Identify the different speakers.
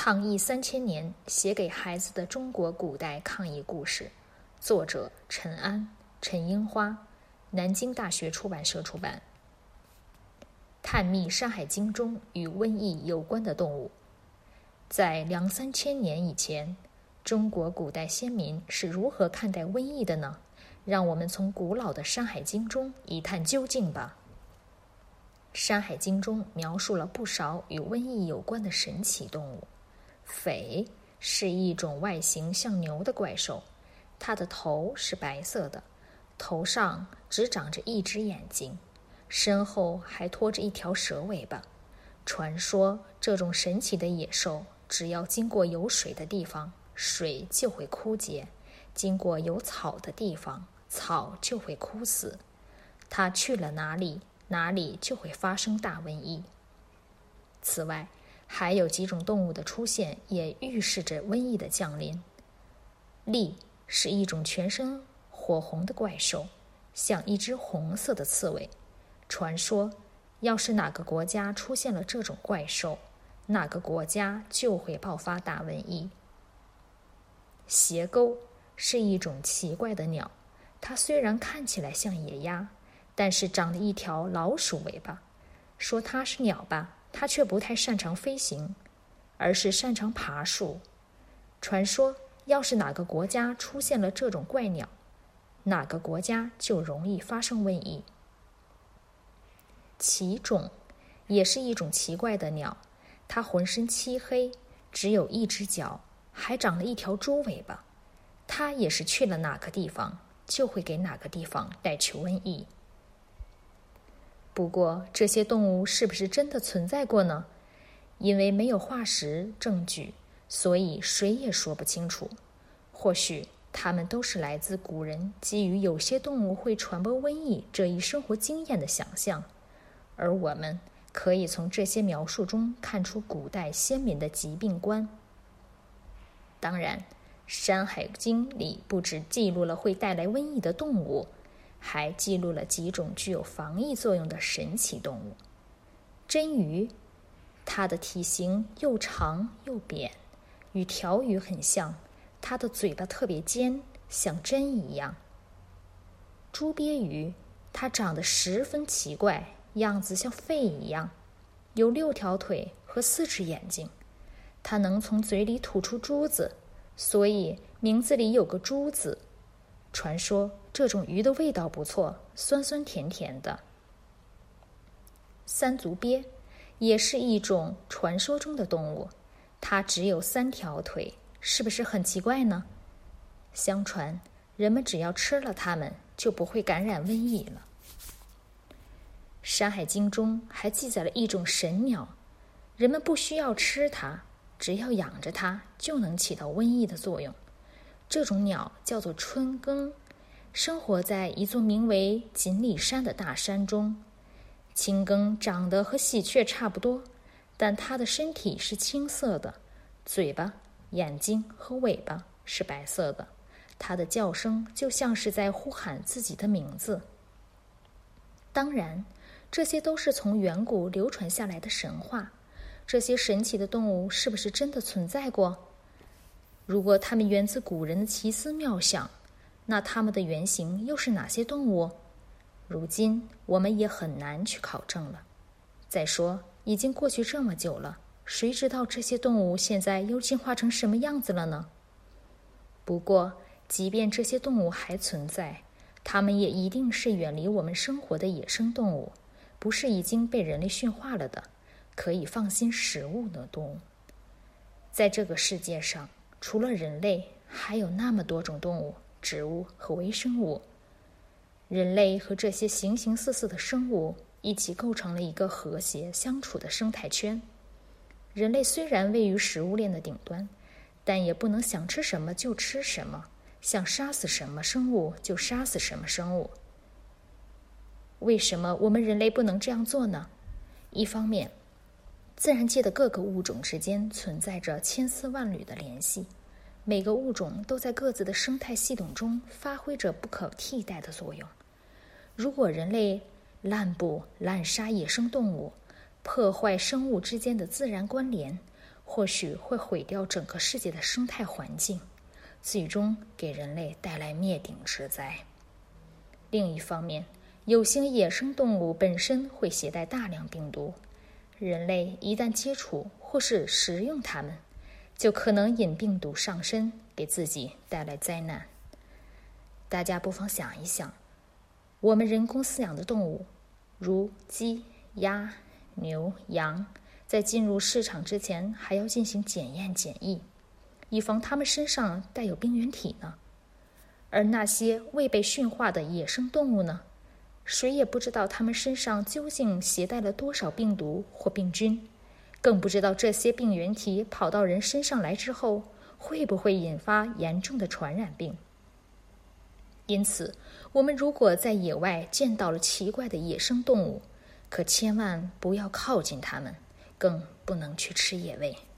Speaker 1: 抗疫3000年，写给孩子的中国古代抗疫故事，作者陈安、陈樱花，南京大学出版社出版。探秘《山海经》中与瘟疫有关的动物。在2-3000年以前，中国古代先民是如何看待瘟疫的呢？让我们从古老的《山海经》中一探究竟吧。《山海经》中描述了不少与瘟疫有关的神奇动物。匪是一种外形像牛的怪兽，它的头是白色的，头上只长着一只眼睛，身后还拖着一条蛇尾巴。传说这种神奇的野兽，只要经过有水的地方，水就会枯竭；经过有草的地方，草就会枯死。它去了哪里，哪里就会发生大瘟疫。此外，还有几种动物的出现也预示着瘟疫的降临。栎是一种全身火红的怪兽，像一只红色的刺猬。传说，要是哪个国家出现了这种怪兽，那个国家就会爆发大瘟疫。斜钩是一种奇怪的鸟，它虽然看起来像野鸭，但是长了一条老鼠尾巴。说它是鸟吧，它却不太擅长飞行，而是擅长爬树。传说，要是哪个国家出现了这种怪鸟，哪个国家就容易发生瘟疫。奇种也是一种奇怪的鸟，它浑身漆黑，只有一只脚，还长了一条猪尾巴。它也是去了哪个地方，就会给哪个地方带去瘟疫。不过，这些动物是不是真的存在过呢？因为没有化石证据，所以谁也说不清楚。或许它们都是来自古人基于有些动物会传播瘟疫这一生活经验的想象，而我们可以从这些描述中看出古代先民的疾病观。当然，《山海经》里不只记录了会带来瘟疫的动物，还记录了几种具有防疫作用的神奇动物。真鱼，它的体型又长又扁，与条鱼很像，它的嘴巴特别尖，像针一样。猪鳖鱼，它长得十分奇怪，样子像肺一样，有6条腿和4只眼睛。它能从嘴里吐出珠子，所以名字里有个珠字。传说这种鱼的味道不错，酸酸甜甜的。三足鳖也是一种传说中的动物，它只有3条腿，是不是很奇怪呢？相传人们只要吃了它们，就不会感染瘟疫了。《山海经》中还记载了一种神鸟，人们不需要吃它，只要养着它就能起到瘟疫的作用。这种鸟叫做春耕，生活在一座名为锦里山的大山中。青耕长得和喜鹊差不多，但它的身体是青色的，嘴巴、眼睛和尾巴是白色的。它的叫声就像是在呼喊自己的名字。当然，这些都是从远古流传下来的神话。这些神奇的动物是不是真的存在过？如果它们源自古人的奇思妙想，那它们的原型又是哪些动物？如今我们也很难去考证了。再说，已经过去这么久了，谁知道这些动物现在又进化成什么样子了呢？不过，即便这些动物还存在，它们也一定是远离我们生活的野生动物，不是已经被人类驯化了的，可以放心食物的动物。在这个世界上，除了人类，还有那么多种动物、植物和微生物。人类和这些形形色色的生物一起构成了一个和谐相处的生态圈。人类虽然位于食物链的顶端，但也不能想吃什么就吃什么，想杀死什么生物就杀死什么生物。为什么我们人类不能这样做呢？一方面，自然界的各个物种之间存在着千丝万缕的联系，每个物种都在各自的生态系统中发挥着不可替代的作用。如果人类滥捕滥杀野生动物，破坏生物之间的自然关联， 或许会毁掉整个世界的生态环境，最终给人类带来灭顶之灾。另一方面，有些野生动物本身会携带大量病毒，人类一旦接触或是食用它们，就可能引病毒上身，给自己带来灾难。大家不妨想一想，我们人工饲养的动物，如鸡、鸭、牛、羊，在进入市场之前还要进行检验检疫，以防它们身上带有病原体呢。而那些未被驯化的野生动物呢，谁也不知道它们身上究竟携带了多少病毒或病菌，更不知道这些病原体跑到人身上来之后，会不会引发严重的传染病。因此，我们如果在野外见到了奇怪的野生动物，可千万不要靠近它们，更不能去吃野味。